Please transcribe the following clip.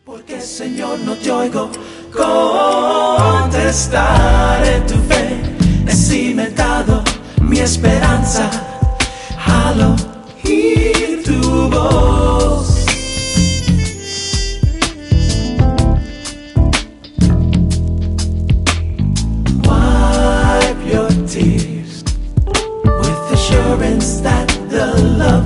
Porque Señor no te oigo contestar en tu fe, he cimentado mi esperanza al oír tu voz. Wipe your tears with assurance that the love